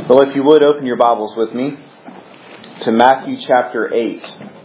Well, if you would, open your Bibles with me to Matthew chapter 8.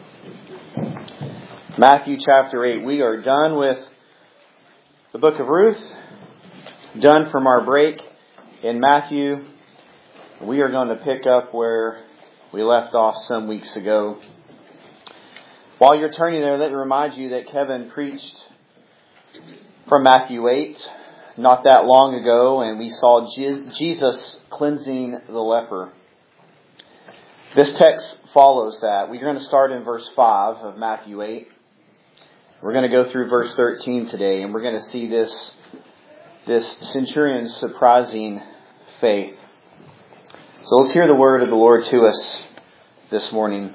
Matthew chapter 8. We are done with the book of Ruth, done from our break in Matthew. We are going to pick up where we left off some weeks ago. While you're turning there, let me remind you that Kevin preached from Matthew 8 not that long ago, and we saw Jesus cleansing the leper. This text follows that. We're going to start in verse 5 of Matthew 8. We're going to go through verse 13 today, and we're going to see this centurion's surprising faith. So let's hear the word of the Lord to us this morning.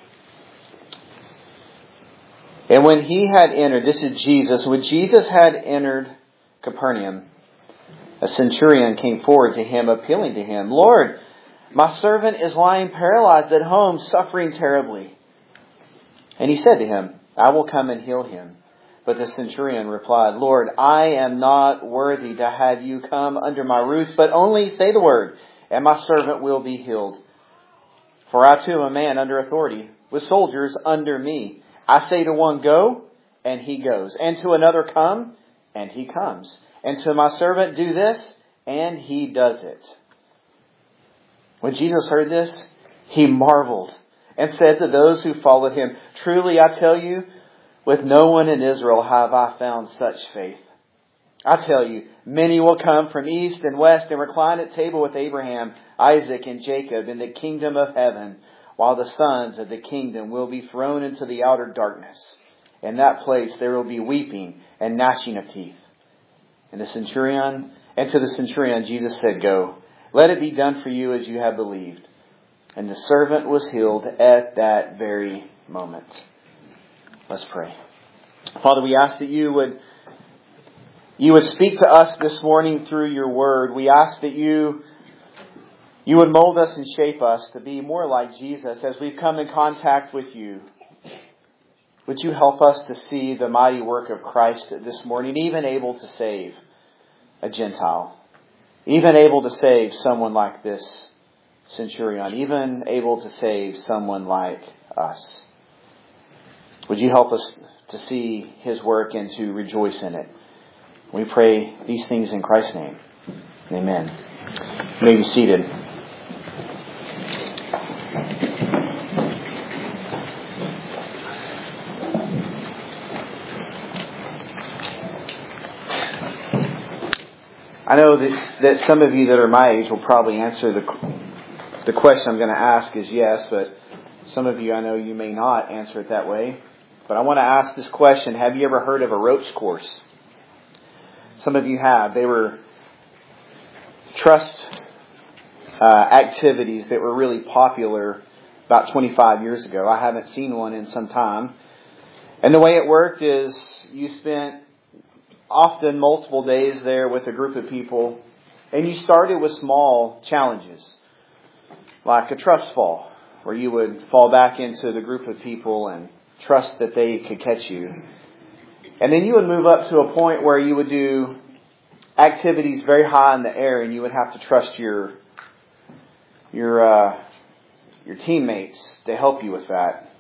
And when he had entered, this is Jesus, when Jesus had entered Capernaum, a centurion came forward to him, appealing to him, "Lord, my servant is lying paralyzed at home, suffering terribly." And he said to him, "I will come and heal him." But the centurion replied, "Lord, I am not worthy to have you come under my roof, but only say the word, and my servant will be healed. For I too am a man under authority, with soldiers under me. I say to one, 'Go,' and he goes, and to another, 'Come,' and he comes, and to my servant, 'Do this,' and he does it." When Jesus heard this, he marveled and said to those who followed him, "Truly I tell you, with no one in Israel have I found such faith. I tell you, many will come from east and west and recline at table with Abraham, Isaac, and Jacob in the kingdom of heaven, while the sons of the kingdom will be thrown into the outer darkness. In that place there will be weeping and gnashing of teeth." And to the centurion Jesus said, "Go, let it be done for you as you have believed." And the servant was healed at that very moment. Let's pray. Father, we ask that you would speak to us this morning through your word. We ask that you would mold us and shape us to be more like Jesus as we've come in contact with you. Would you help us to see the mighty work of Christ this morning, even able to save a Gentile, even able to save someone like this centurion, even able to save someone like us. Would you help us to see his work and to rejoice in it? We pray these things in Christ's name. Amen. You may be seated. I know that some of you that are my age will probably answer the question I'm going to ask is yes, but some of you, I know you may not answer it that way. But I want to ask this question: have you ever heard of a ropes course? Some of you have. They were trust activities that were really popular about 25 years ago. I haven't seen one in some time. And the way it worked is you spent often multiple days there with a group of people, and you started with small challenges, like a trust fall, where you would fall back into the group of people and trust that they could catch you. And then you would move up to a point where you would do activities very high in the air, and you would have to trust your teammates to help you with that.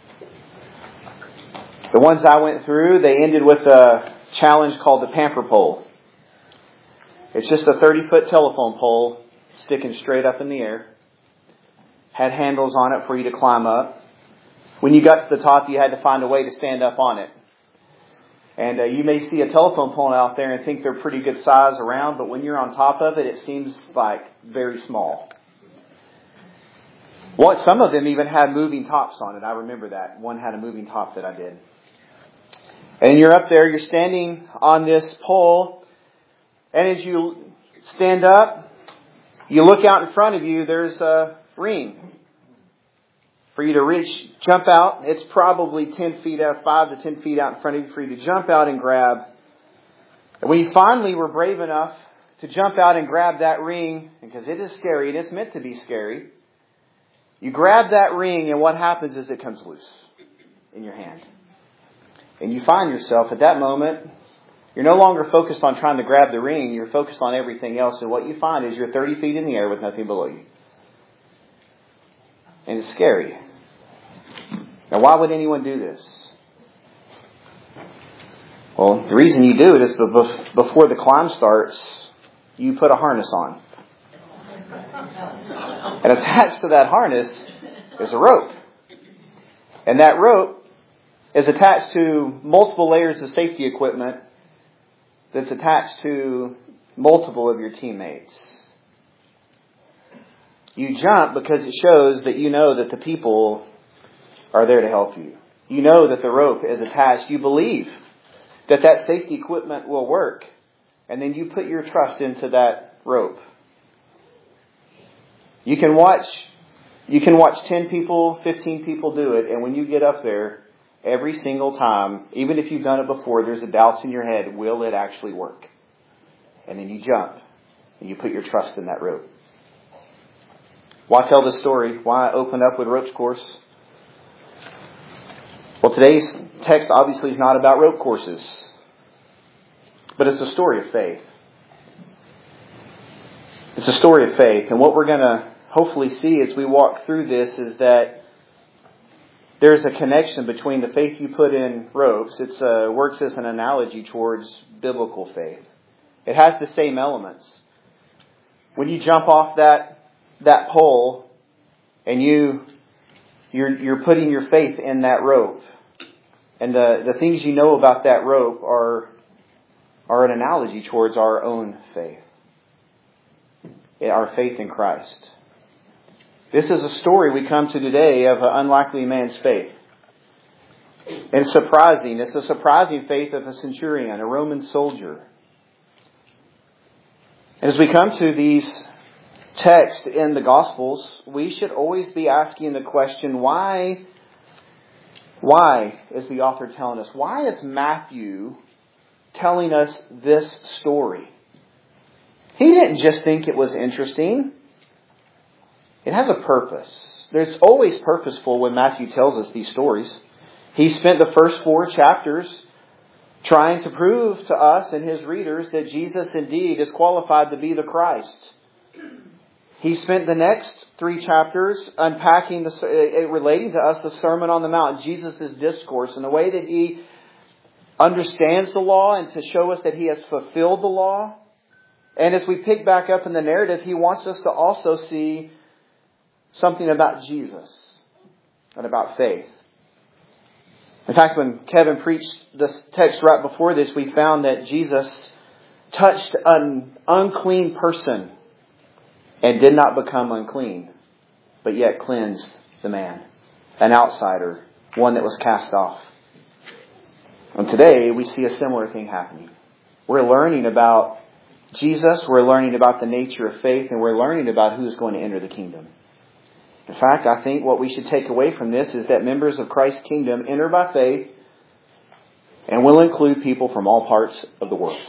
The ones I went through, they ended with a challenge called the Pamper Pole. It's just a 30-foot telephone pole sticking straight up in the air. Had handles on it for you to climb up. When you got to the top, you had to find a way to stand up on it. And you may see a telephone pole out there and think they're pretty good size around, but when you're on top of it, it seems like very small. Some of them even had moving tops on it. I remember that. One had a moving top that I did. And you're up there, you're standing on this pole, and as you stand up, you look out in front of you, there's a ring for you to reach, jump out. It's probably 5 to 10 feet out in front of you for you to jump out and grab. And when you finally were brave enough to jump out and grab that ring, because it is scary, and it's meant to be scary, you grab that ring, and what happens is it comes loose in your hand. And you find yourself at that moment, you're no longer focused on trying to grab the ring. You're focused on everything else. And what you find is you're 30 feet in the air with nothing below you. And it's scary. Now, why would anyone do this? Well, the reason you do it is before the climb starts, you put a harness on. And attached to that harness is a rope. And that rope is attached to multiple layers of safety equipment that's attached to multiple of your teammates. You jump because it shows that you know that the people are there to help you. You know that the rope is attached. You believe that that safety equipment will work. And then you put your trust into that rope. You can watch 10 people, 15 people do it. And when you get up there, every single time, even if you've done it before, there's a doubt in your head, will it actually work? And then you jump and you put your trust in that rope. Why tell this story? Why open up with ropes course? Well, today's text obviously is not about rope courses, but it's a story of faith. It's a story of faith. And what we're going to hopefully see as we walk through this is that there's a connection between the faith you put in ropes. It works as an analogy towards biblical faith. It has the same elements. When you jump off that pole and you're putting your faith in that rope, and the things you know about that rope are an analogy towards our own faith. Our faith in Christ. This is a story we come to today of an unlikely man's faith. And it's surprising. It's a surprising faith of a centurion, a Roman soldier. And as we come to these texts in the Gospels, we should always be asking the question, why is the author telling us? Why is Matthew telling us this story? He didn't just think it was interesting. It has a purpose. There's always purposeful when Matthew tells us these stories. He spent the first 4 chapters trying to prove to us and his readers that Jesus indeed is qualified to be the Christ. He spent the next 3 chapters unpacking, relating to us the Sermon on the Mount, Jesus' discourse, and the way that he understands the law and to show us that he has fulfilled the law. And as we pick back up in the narrative, he wants us to also see something about Jesus and about faith. In fact, when Kevin preached this text right before this, we found that Jesus touched an unclean person and did not become unclean, but yet cleansed the man, an outsider, one that was cast off. And today we see a similar thing happening. We're learning about Jesus, we're learning about the nature of faith, and we're learning about who is going to enter the kingdom. In fact, I think what we should take away from this is that members of Christ's kingdom enter by faith and will include people from all parts of the world.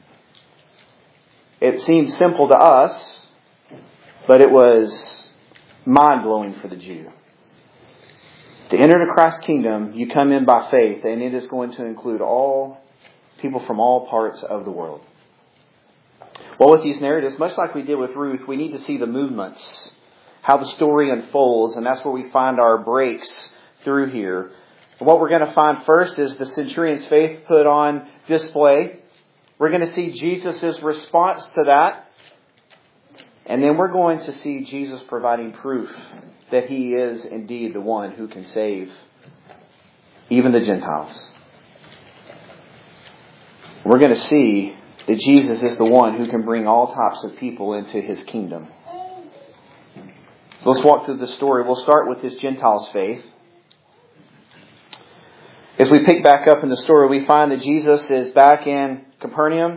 It seems simple to us, but it was mind-blowing for the Jew. To enter into Christ's kingdom, you come in by faith, and it is going to include all people from all parts of the world. Well, with these narratives, much like we did with Ruth, we need to see the movements, how the story unfolds, and that's where we find our breaks through here. And what we're going to find first is the centurion's faith put on display. We're going to see Jesus' response to that. And then we're going to see Jesus providing proof that he is indeed the one who can save even the Gentiles. We're going to see that Jesus is the one who can bring all types of people into his kingdom. So let's walk through the story. We'll start with this Gentile's faith. As we pick back up in the story, we find that Jesus is back in Capernaum.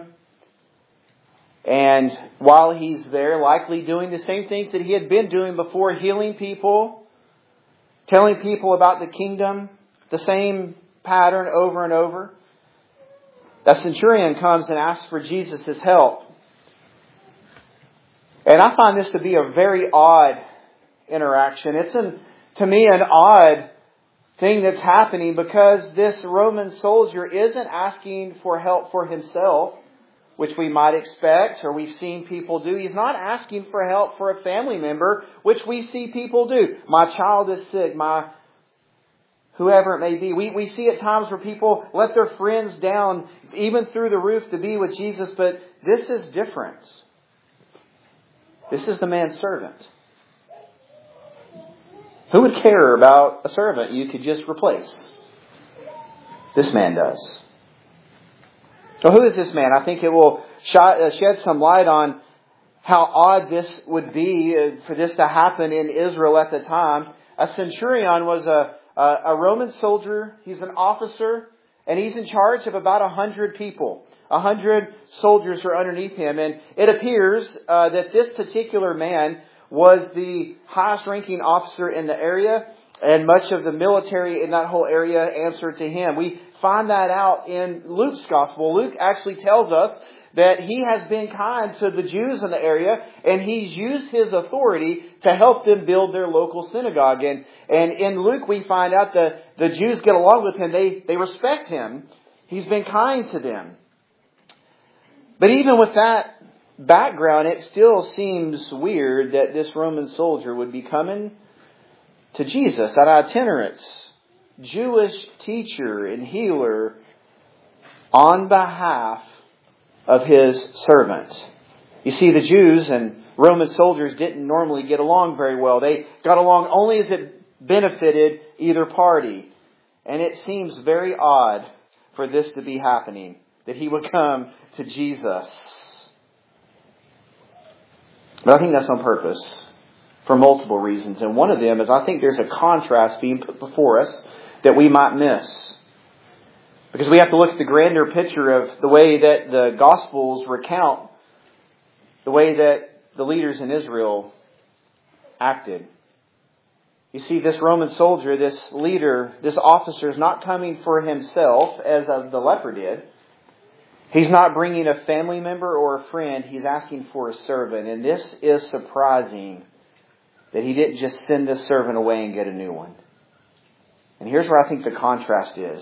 And while he's there, likely doing the same things that he had been doing before, healing people, telling people about the kingdom, the same pattern over and over. That centurion comes and asks for Jesus' help. And I find this to be a very odd interaction. It's, to me, an odd thing that's happening because this Roman soldier isn't asking for help for himself. which we might expect or we've seen people do. He's not asking for help for a family member, which we see people do. My child is sick, whoever it may be. We see at times where people let their friends down, even through the roof, to be with Jesus, but this is different. This is the man's servant. Who would care about a servant you could just replace? This man does. So who is this man? I think it will shed some light on how odd this would be for this to happen in Israel at the time. A centurion was a Roman soldier. He's an officer, and he's in charge of about 100 people. 100 soldiers are underneath him. And it appears that this particular man was the highest ranking officer in the area, and much of the military in that whole area answered to him. We find that out in Luke's gospel. Luke actually tells us that he has been kind to the Jews in the area, and he's used his authority to help them build their local synagogue. And in Luke we find out that the Jews get along with him. They respect him. He's been kind to them. But even with that background, it still seems weird that this Roman soldier would be coming to Jesus, an itinerant Jewish teacher and healer, on behalf of his servant. You see, the Jews and Roman soldiers didn't normally get along very well. They got along only as it benefited either party. And it seems very odd for this to be happening, that he would come to Jesus. But I think that's on purpose for multiple reasons. And one of them is I think there's a contrast being put before us that we might miss. Because we have to look at the grander picture of the way that the Gospels recount the way that the leaders in Israel acted. You see, this Roman soldier, this leader, this officer is not coming for himself as the leper did. He's not bringing a family member or a friend. He's asking for a servant. And this is surprising that he didn't just send this servant away and get a new one. And here's where I think the contrast is.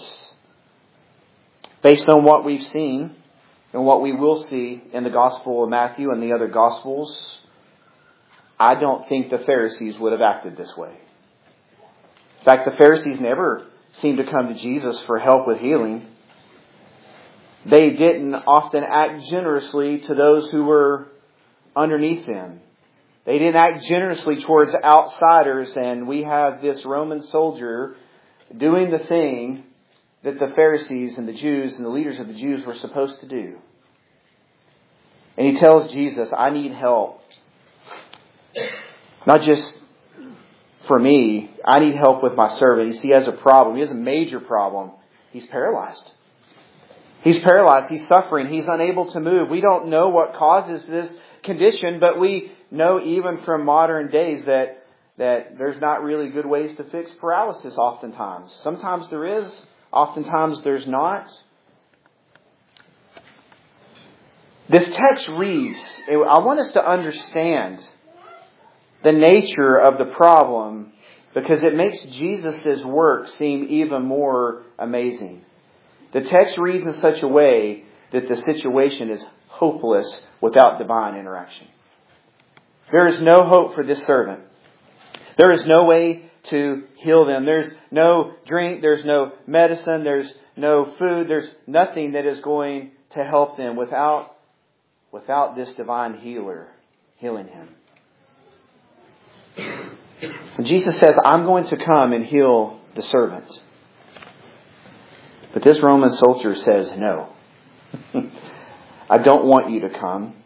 Based on what we've seen and what we will see in the Gospel of Matthew and the other Gospels, I don't think the Pharisees would have acted this way. In fact, the Pharisees never seemed to come to Jesus for help with healing. They didn't often act generously to those who were underneath them. They didn't act generously towards outsiders, and we have this Roman soldier doing the thing that the Pharisees and the Jews and the leaders of the Jews were supposed to do. And he tells Jesus, I need help. Not just for me. I need help with my servant. You see, he has a problem. He has a major problem. He's paralyzed. He's paralyzed. He's suffering. He's unable to move. We don't know what causes this condition, but we know even from modern days that there's not really good ways to fix paralysis oftentimes. Sometimes there is. Oftentimes there's not. This text reads, I want us to understand the nature of the problem because it makes Jesus' work seem even more amazing. The text reads in such a way that the situation is hopeless without divine interaction. There is no hope for this servant. There is no way to heal them. There's no drink. There's no medicine. There's no food. There's nothing that is going to help them without this divine healer healing him. And Jesus says, I'm going to come and heal the servant. But this Roman soldier says, no. I don't want you to come.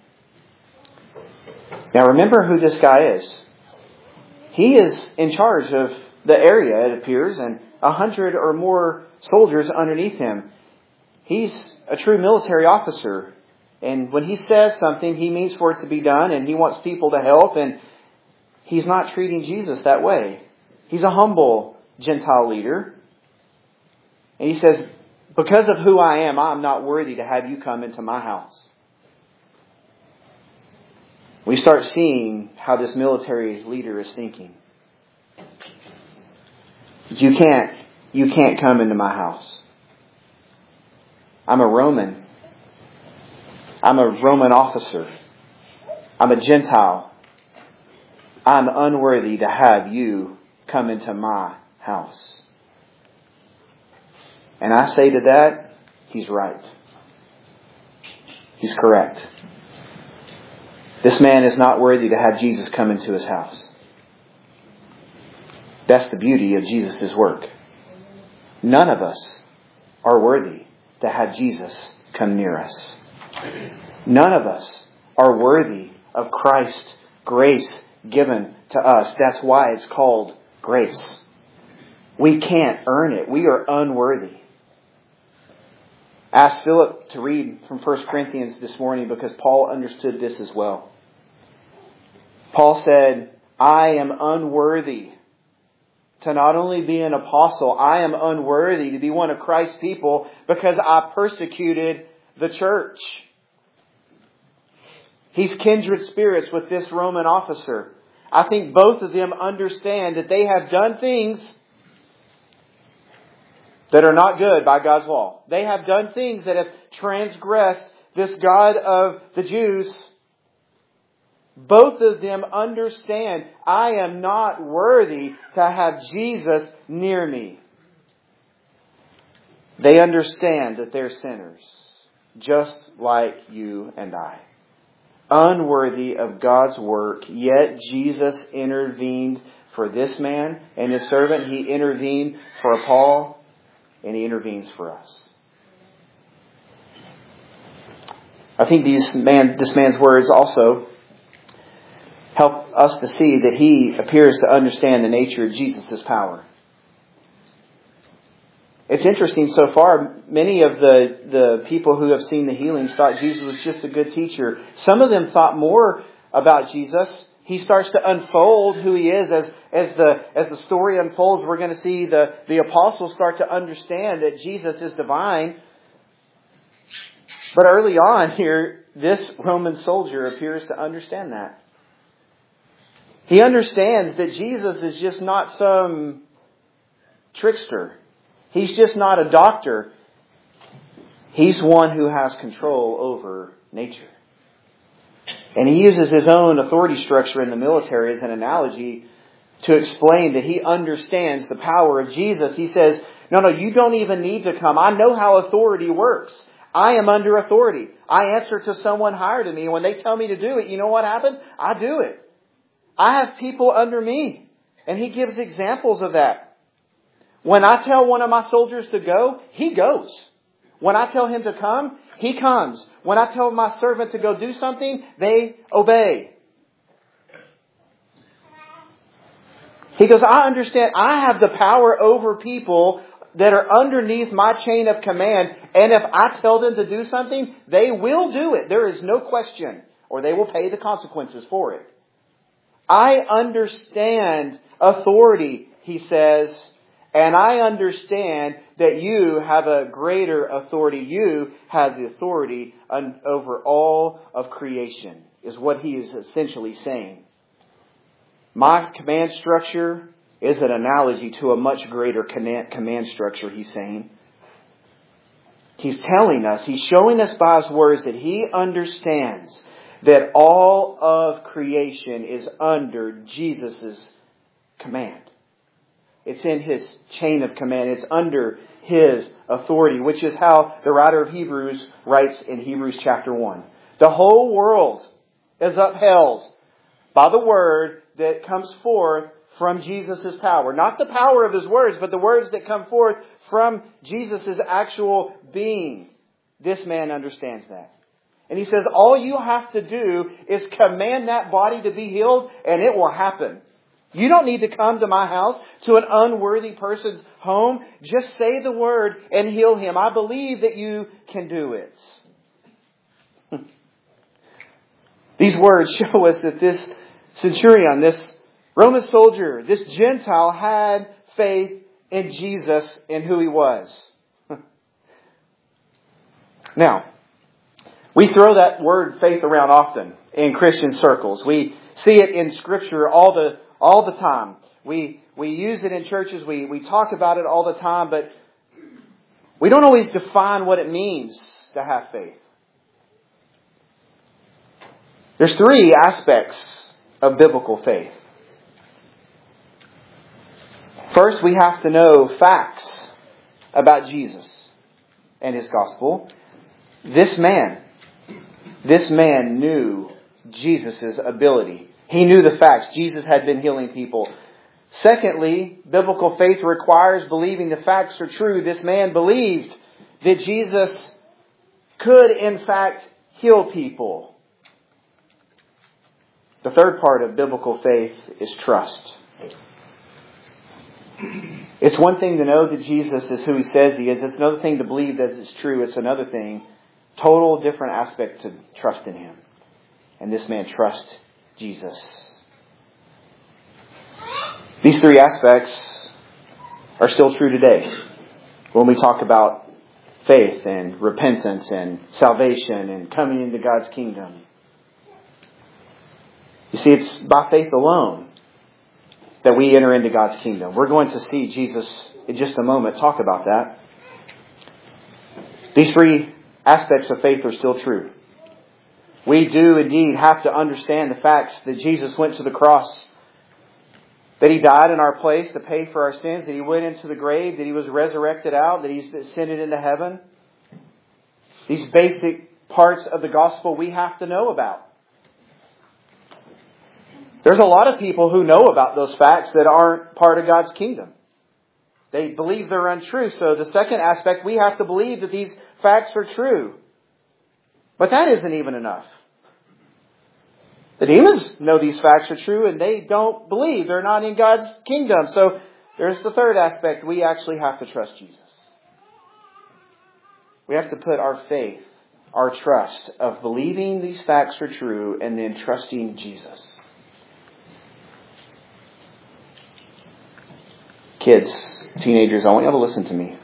Now remember who this guy is. He is in charge of the area, it appears, and 100 or more soldiers underneath him. He's a true military officer. And when he says something, he means for it to be done, and he wants people to help, and he's not treating Jesus that way. He's a humble Gentile leader. And he says, because of who I am, I'm not worthy to have you come into my house. We start seeing how this military leader is thinking. You can't come into my house. I'm a Roman. I'm a Roman officer. I'm a Gentile. I'm unworthy to have you come into my house. And I say to that, he's right. He's correct. This man is not worthy to have Jesus come into his house. That's the beauty of Jesus' work. None of us are worthy to have Jesus come near us. None of us are worthy of Christ's grace given to us. That's why it's called grace. We can't earn it. We are unworthy. Ask Philip to read from 1 Corinthians this morning because Paul understood this as well. Paul said, I am unworthy to not only be an apostle, I am unworthy to be one of Christ's people because I persecuted the church. He's kindred spirits with this Roman officer. I think both of them understand that they have done things that are not good by God's law. They have done things that have transgressed this God of the Jews. Both of them understand, I am not worthy to have Jesus near me. They understand that they're sinners, just like you and I. Unworthy of God's work, yet Jesus intervened for this man and his servant. He intervened for Paul, and He intervenes for us. I think this man's words also help us to see that he appears to understand the nature of Jesus' power. It's interesting so far, many of the people who have seen the healings thought Jesus was just a good teacher. Some of them thought more about Jesus. He starts to unfold who He is as the story unfolds. We're going to see the apostles start to understand that Jesus is divine. But early on here, this Roman soldier appears to understand that. He understands that Jesus is just not some trickster. He's just not a doctor. He's one who has control over nature. And he uses his own authority structure in the military as an analogy to explain that he understands the power of Jesus. He says, no, you don't even need to come. I know how authority works. I am under authority. I answer to someone higher than me. And when they tell me to do it, you know what happened? I do it. I have people under me. And he gives examples of that. When I tell one of my soldiers to go, he goes. When I tell him to come, he comes. When I tell my servant to go do something, they obey. He goes, I understand I have the power over people that are underneath my chain of command. And if I tell them to do something, they will do it. There is no question. Or they will pay the consequences for it. I understand authority, he says. And I understand that you have a greater authority. You have the authority over all of creation, is what he is essentially saying. My command structure is an analogy to a much greater command structure, he's saying. He's telling us, he's showing us by his words that he understands that all of creation is under Jesus' command. It's in His chain of command. It's under His authority, which is how the writer of Hebrews writes in Hebrews chapter 1. The whole world is upheld by the word that comes forth from Jesus' power. Not the power of His words, but the words that come forth from Jesus' actual being. This man understands that. And he says, all you have to do is command that body to be healed, and it will happen. You don't need to come to my house, to an unworthy person's home. Just say the word and heal him. I believe that you can do it. These words show us that this centurion, this Roman soldier, this Gentile had faith in Jesus and who He was. Now, we throw that word faith around often in Christian circles. We see it in Scripture all the time. We use it in churches. We talk about it all the time, but we don't always define what it means to have faith. There's three aspects of biblical faith. First, we have to know facts about Jesus and His gospel. This man knew Jesus' ability. He knew the facts. Jesus had been healing people. Secondly, biblical faith requires believing the facts are true. This man believed that Jesus could, in fact, heal people. The third part of biblical faith is trust. It's one thing to know that Jesus is who He says He is. It's another thing to believe that it's true. It's another thing, total different aspect to trust in Him. And this man trusts Jesus. These three aspects are still true today. When we talk about faith and repentance and salvation and coming into God's kingdom. You see, it's by faith alone that we enter into God's kingdom. We're going to see Jesus in just a moment talk about that. These three aspects of faith are still true. We do indeed have to understand the facts that Jesus went to the cross, that He died in our place to pay for our sins, that He went into the grave, that He was resurrected out, that He's ascended into heaven. These basic parts of the gospel we have to know about. There's a lot of people who know about those facts that aren't part of God's kingdom. They believe they're untrue. So the second aspect, we have to believe that these facts are true. But that isn't even enough. The demons know these facts are true and they don't believe. They're not in God's kingdom. So there's the third aspect. We actually have to trust Jesus. We have to put our faith, our trust of believing these facts are true and then trusting Jesus. Kids, teenagers, I want you to listen to me.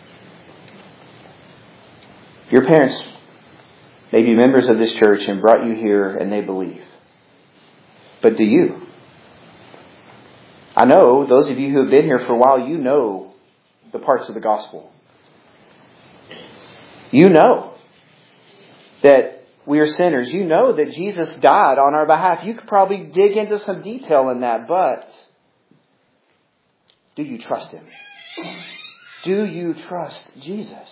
Your parents may be members of this church and brought you here and they believe. But do you? I know those of you who have been here for a while, you know the parts of the gospel. You know that we are sinners. You know that Jesus died on our behalf. You could probably dig into some detail in that, but do you trust Him? Do you trust Jesus?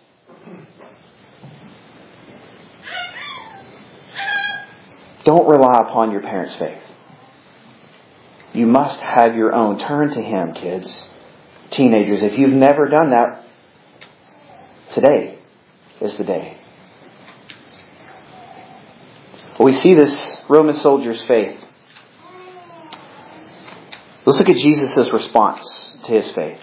Don't rely upon your parents' faith. You must have your own. Turn to Him, kids, teenagers. If you've never done that, today is the day. Well, we see this Roman soldier's faith. Let's look at Jesus' response to his faith.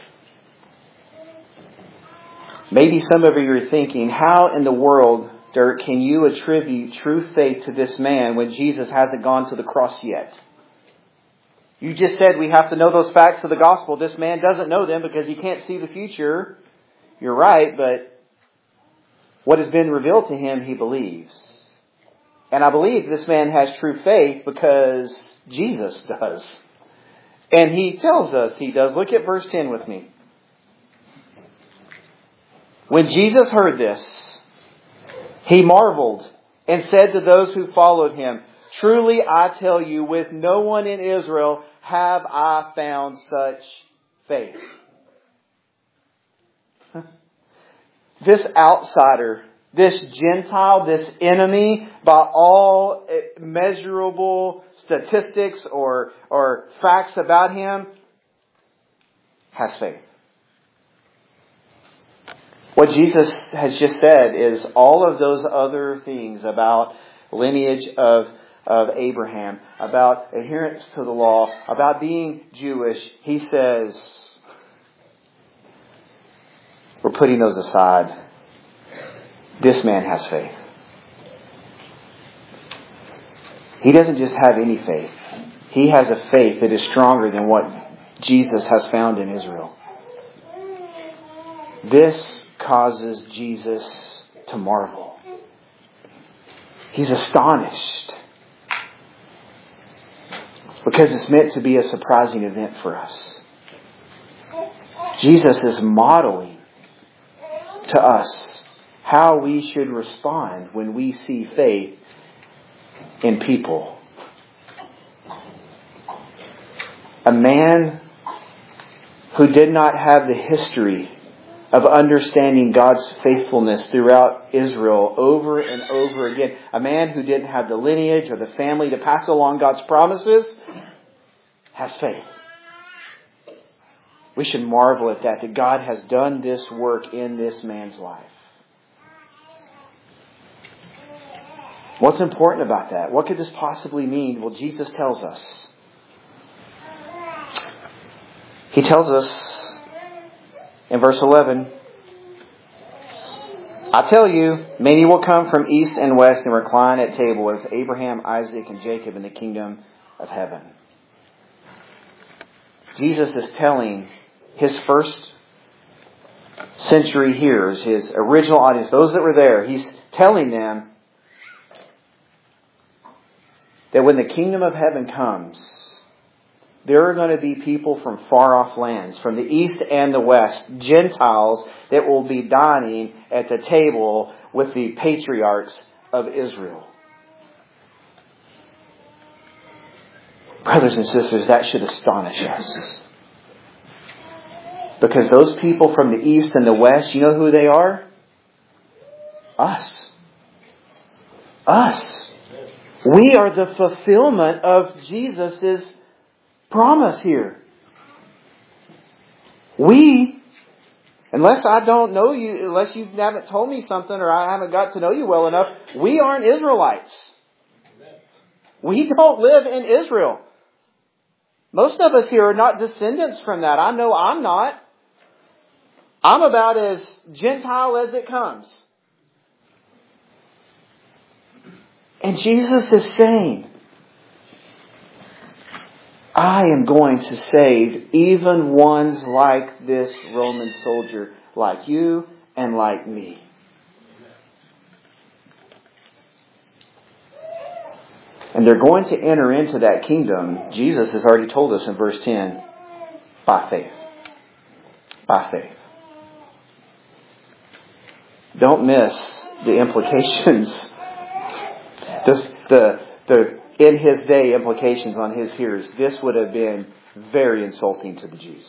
Maybe some of you are thinking, how in the world, Dirk, can you attribute true faith to this man when Jesus hasn't gone to the cross yet? You just said we have to know those facts of the gospel. This man doesn't know them because he can't see the future. You're right, but what has been revealed to him, he believes. And I believe this man has true faith because Jesus does. And He tells us He does. Look at verse 10 with me. When Jesus heard this, He marveled and said to those who followed Him, "Truly I tell you, with no one in Israel have I found such faith." This outsider, this Gentile, this enemy, by all measurable statistics or facts about him, has faith. What Jesus has just said is all of those other things about lineage of Abraham, about adherence to the law, about being Jewish. He says, we're putting those aside. This man has faith. He doesn't just have any faith. He has a faith that is stronger than what Jesus has found in Israel. This causes Jesus to marvel. He's astonished. Because it's meant to be a surprising event for us. Jesus is modeling to us how we should respond when we see faith in people. A man who did not have the history of understanding God's faithfulness throughout Israel over and over again. A man who didn't have the lineage or the family to pass along God's promises has faith. We should marvel at that God has done this work in this man's life. What's important about that? What could this possibly mean? Well, Jesus tells us. He tells us in verse 11, I tell you, many will come from east and west and recline at table with Abraham, Isaac, and Jacob in the kingdom of heaven. Jesus is telling his first century hearers, his original audience, those that were there, he's telling them that when the kingdom of heaven comes, there are going to be people from far off lands, from the east and the west, Gentiles that will be dining at the table with the patriarchs of Israel. Brothers and sisters, that should astonish us. Because those people from the east and the west, you know who they are? Us. Us. We are the fulfillment of Jesus' promise here. We, unless I don't know you, unless you haven't told me something or I haven't got to know you well enough, we aren't Israelites. We don't live in Israel. Most of us here are not descendants from that. I know I'm not. I'm about as Gentile as it comes. And Jesus is saying, I am going to save even ones like this Roman soldier, like you and like me. And they're going to enter into that kingdom, Jesus has already told us in verse 10, by faith. By faith. Don't miss the implications. The in his day implications on his hearers. This would have been very insulting to the Jews.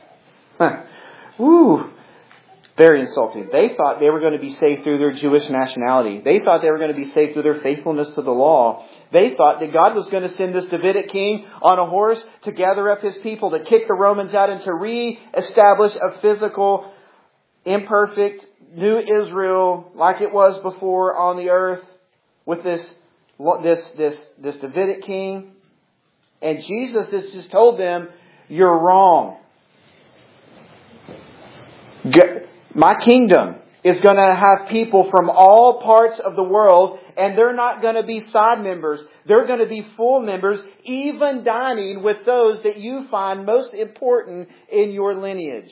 Woo! Very insulting. They thought they were going to be saved through their Jewish nationality. They thought they were going to be saved through their faithfulness to the law. They thought that God was going to send this Davidic king on a horse to gather up his people, to kick the Romans out and to re-establish a physical, imperfect, new Israel like it was before on the earth with this Davidic king. And Jesus has just told them, you're wrong. My kingdom is going to have people from all parts of the world, and they're not going to be side members. They're going to be full members, even dining with those that you find most important in your lineage.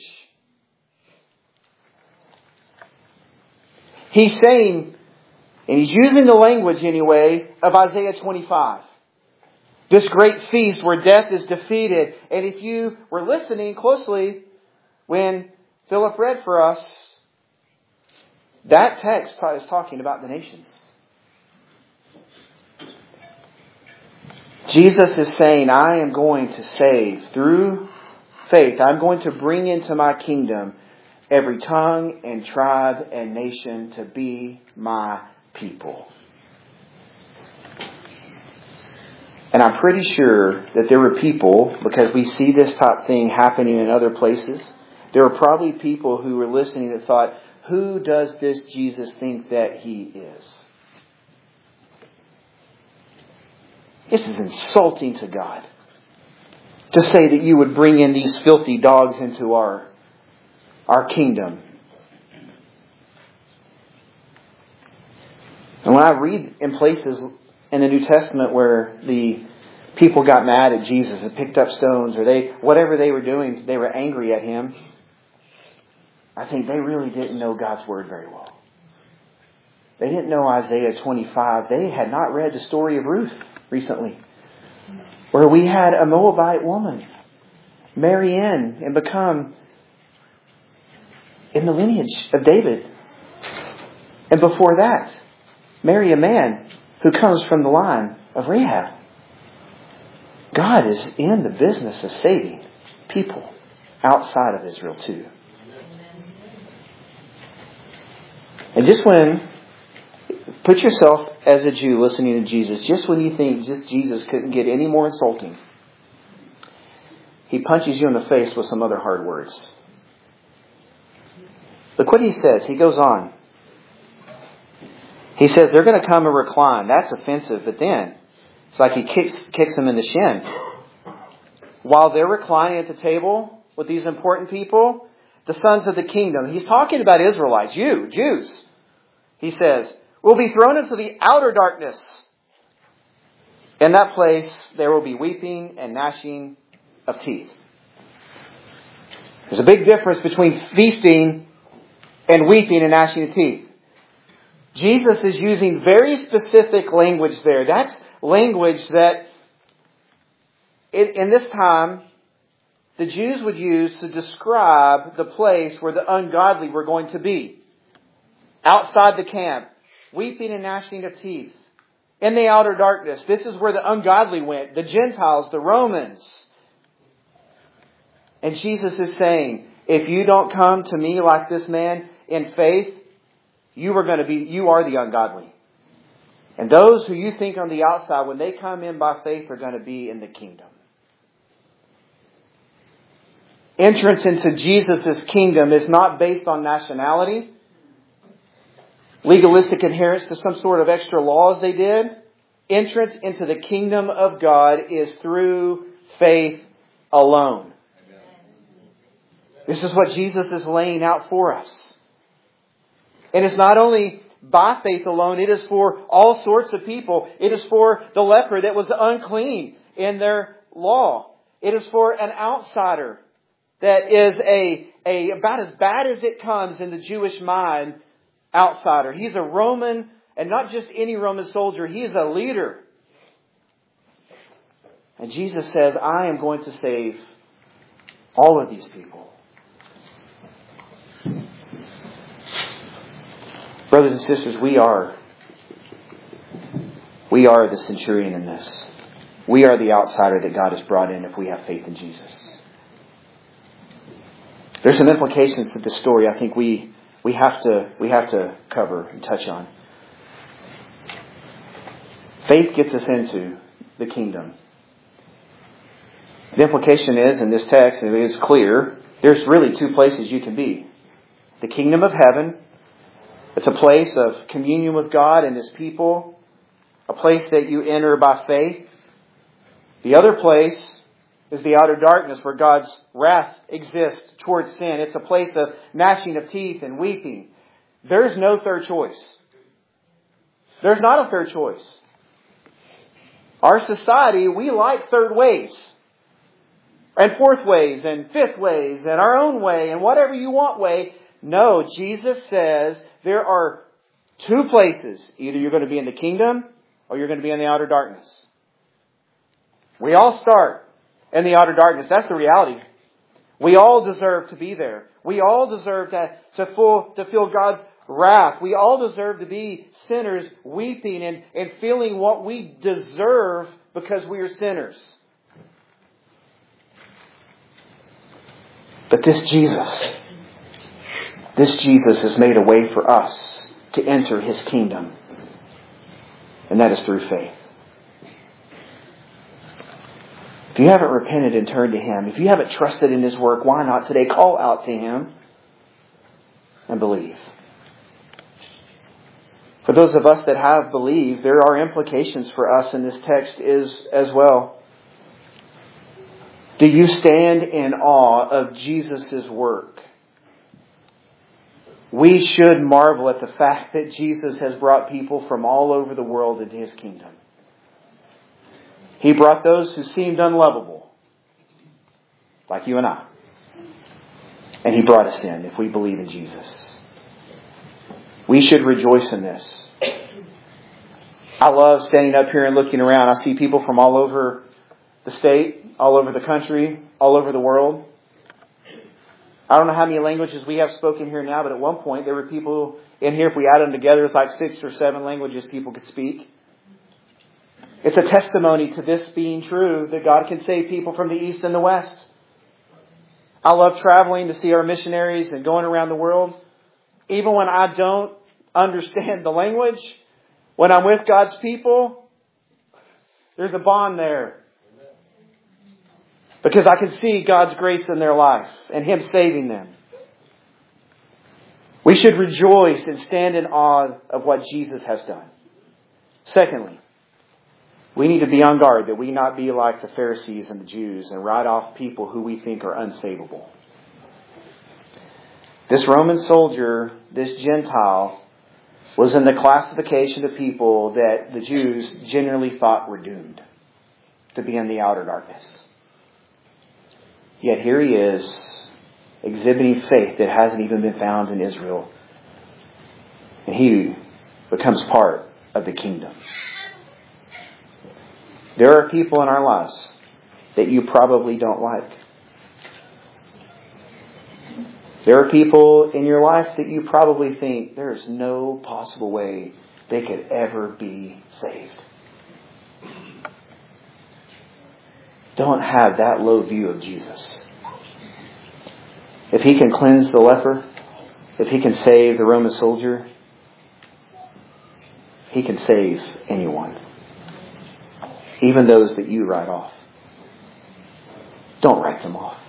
He's saying, and he's using the language anyway of Isaiah 25. This great feast where death is defeated. And if you were listening closely when Philip read for us, that text is talking about the nations. Jesus is saying, I am going to save through faith. I'm going to bring into my kingdom every tongue and tribe and nation to be my people. And I'm pretty sure that there were people, because we see this type thing happening in other places, there were probably people who were listening that thought, who does this Jesus think that he is? This is insulting to God. To say that you would bring in these filthy dogs into our kingdom. And when I read in places in the New Testament where the people got mad at Jesus and picked up stones, or whatever they were doing, they were angry at him, I think they really didn't know God's Word very well. They didn't know Isaiah 25. They had not read the story of Ruth recently, where we had a Moabite woman marry in and become in the lineage of David. And before that, marry a man who comes from the line of Rahab. God is in the business of saving people outside of Israel too. And put yourself as a Jew listening to Jesus, just when you think just Jesus couldn't get any more insulting, He punches you in the face with some other hard words. Look what He says. He goes on. He says they're going to come and recline. That's offensive, but then it's like He kicks them in the shin. While they're reclining at the table with these important people, the sons of the kingdom. He's talking about Israelites, you, Jews. He says, will be thrown into the outer darkness. In that place, there will be weeping and gnashing of teeth. There's a big difference between feasting and weeping and gnashing of teeth. Jesus is using very specific language there. That's language that in this time, the Jews would use to describe the place where the ungodly were going to be. Outside the camp, weeping and gnashing of teeth. In the outer darkness, this is where the ungodly went. The Gentiles, the Romans. And Jesus is saying, if you don't come to me like this man in faith, you are the ungodly. And those who you think on the outside, when they come in by faith, are going to be in the kingdom. Entrance into Jesus' kingdom is not based on nationality, legalistic adherence to some sort of extra laws they did. Entrance into the kingdom of God is through faith alone. This is what Jesus is laying out for us. And it's not only by faith alone, it is for all sorts of people. It is for the leper that was unclean in their law. It is for an outsider that is about as bad as it comes in the Jewish mind, outsider. He's a Roman, and not just any Roman soldier. He is a leader. And Jesus says, I am going to save all of these people. Brothers and sisters, we are the centurion in this. We are the outsider that God has brought in if we have faith in Jesus. There's some implications to this story I think we have to cover and touch on. Faith gets us into the kingdom. The implication is, in this text, and it is clear, there's really two places you can be. The kingdom of heaven, it's a place of communion with God and His people, a place that you enter by faith. The other place is the outer darkness where God's wrath exists towards sin. It's a place of gnashing of teeth and weeping. There's no third choice. There's not a third choice. Our society, we like third ways. And fourth ways and fifth ways and our own way and whatever you want way. No, Jesus says there are two places. Either you're going to be in the kingdom or you're going to be in the outer darkness. We all start in the outer darkness. That's the reality. We all deserve to be there. We all deserve to feel God's wrath. We all deserve to be sinners weeping and feeling what we deserve because we are sinners. But this Jesus has made a way for us to enter His kingdom. And that is through faith. If you haven't repented and turned to Him, if you haven't trusted in His work, why not today call out to Him and believe? For those of us that have believed, there are implications for us in this text as well. Do you stand in awe of Jesus' work? We should marvel at the fact that Jesus has brought people from all over the world into His kingdom. He brought those who seemed unlovable, like you and I. And He brought us in if we believe in Jesus. We should rejoice in this. I love standing up here and looking around. I see people from all over the state, all over the country, all over the world. I don't know how many languages we have spoken here now, but at one point there were people in here, if we add them together, it's like 6 or 7 languages people could speak. It's a testimony to this being true, that God can save people from the east and the west. I love traveling to see our missionaries and going around the world. Even when I don't understand the language, when I'm with God's people, there's a bond there. Because I can see God's grace in their life and Him saving them. We should rejoice and stand in awe of what Jesus has done. Secondly, we need to be on guard that we not be like the Pharisees and the Jews and write off people who we think are unsavable. This Roman soldier, this Gentile, was in the classification of people that the Jews generally thought were doomed to be in the outer darkness. Yet here he is, exhibiting faith that hasn't even been found in Israel. And he becomes part of the kingdom. There are people in our lives that you probably don't like. There are people in your life that you probably think there is no possible way they could ever be saved. Don't have that low view of Jesus. If He can cleanse the leper, if He can save the Roman soldier, He can save anyone. Even those that you write off. Don't write them off.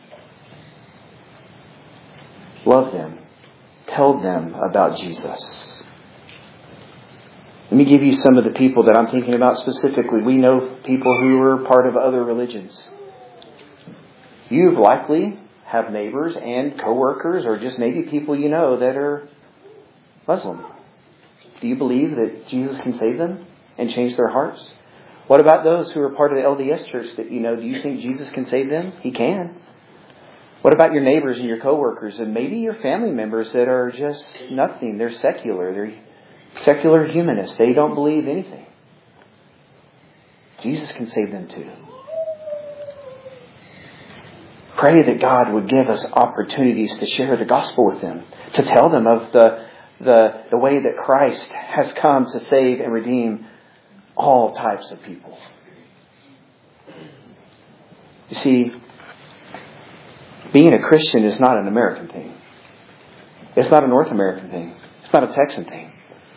Love them. Tell them about Jesus. Let me give you some of the people that I'm thinking about specifically. We know people who are part of other religions. You likely have neighbors and coworkers or just maybe people you know that are Muslim. Do you believe that Jesus can save them and change their hearts? What about those who are part of the LDS church that you know? Do you think Jesus can save them? He can. What about your neighbors and your coworkers and maybe your family members that are just nothing? They're secular. They're secular humanists. They don't believe anything. Jesus can save them too. Pray that God would give us opportunities to share the gospel with them, to tell them of the way that Christ has come to save and redeem all types of people. You see, being a Christian is not an American thing. It's not a North American thing. It's not a Texan thing.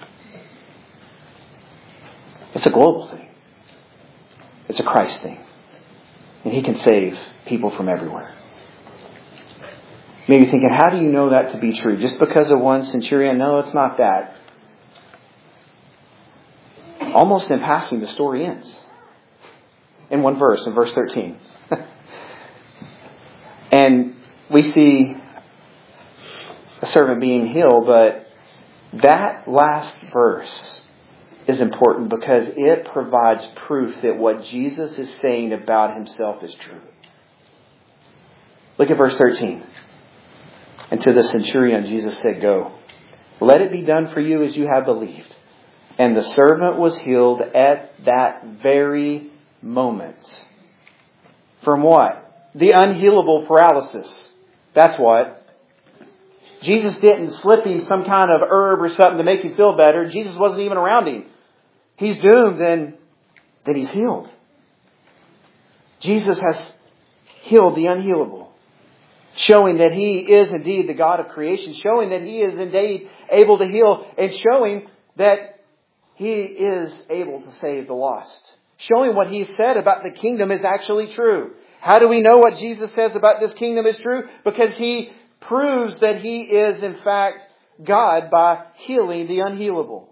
It's a global thing. It's a Christ thing. And He can save people from everywhere. Maybe thinking, how do you know that to be true? Just because of one centurion? No, it's not that. Almost in passing, the story ends. In one verse, in verse 13. And we see a servant being healed, but that last verse is important because it provides proof that what Jesus is saying about Himself is true. Look at verse 13. And to the centurion, Jesus said, "Go, let it be done for you as you have believed." And the servant was healed at that very moment. From what? The unhealable paralysis. That's what. Jesus didn't slip him some kind of herb or something to make him feel better. Jesus wasn't even around him. He's doomed and then he's healed. Jesus has healed the unhealable. Showing that He is indeed the God of creation. Showing that He is indeed able to heal. And showing that He is able to save the lost. Showing what He said about the kingdom is actually true. How do we know what Jesus says about this kingdom is true? Because He proves that He is in fact God by healing the unhealable.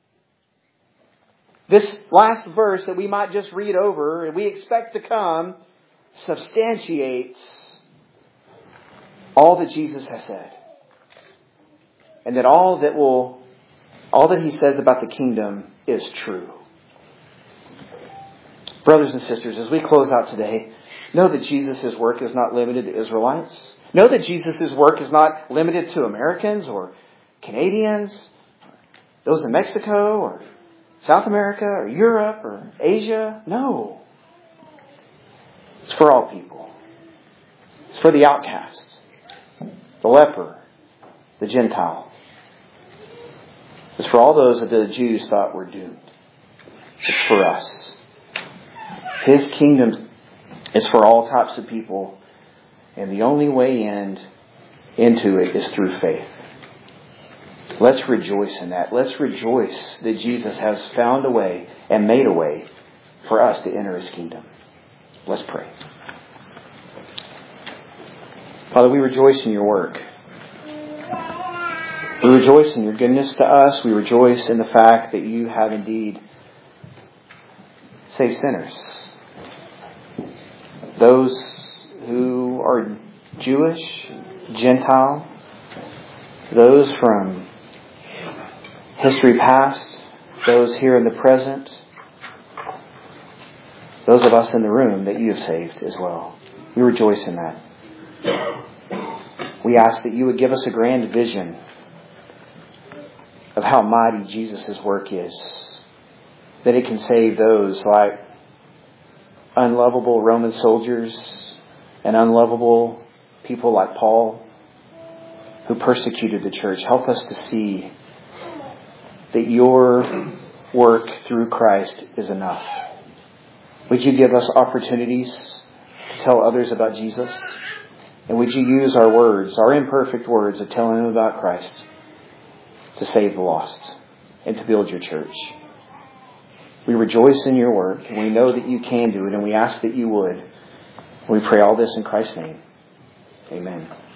This last verse that we might just read over and we expect to come substantiates all that Jesus has said. And that all that He says about the kingdom is true. Brothers and sisters, as we close out today, know that Jesus' work is not limited to Israelites. Know that Jesus' work is not limited to Americans or Canadians, those in Mexico or South America or Europe or Asia. No. It's for all people. It's for the outcast, the leper, the Gentile. It's for all those that the Jews thought were doomed. It's for us. His kingdom is for all types of people. And the only way into it is through faith. Let's rejoice in that. Let's rejoice that Jesus has found a way and made a way for us to enter His kingdom. Let's pray. Father, we rejoice in Your work. We rejoice in Your goodness to us. We rejoice in the fact that You have indeed saved sinners. Those who are Jewish, Gentile, those from history past, those here in the present, those of us in the room that You have saved as well. We rejoice in that. We ask that You would give us a grand vision of how mighty Jesus' work is. That it can save those like unlovable Roman soldiers and unlovable people like Paul who persecuted the church. Help us to see that Your work through Christ is enough. Would You give us opportunities to tell others about Jesus? And would You use our words, our imperfect words of telling them about Christ to save the lost and to build Your church? We rejoice in Your work, and we know that You can do it, and we ask that You would. We pray all this in Christ's name. Amen.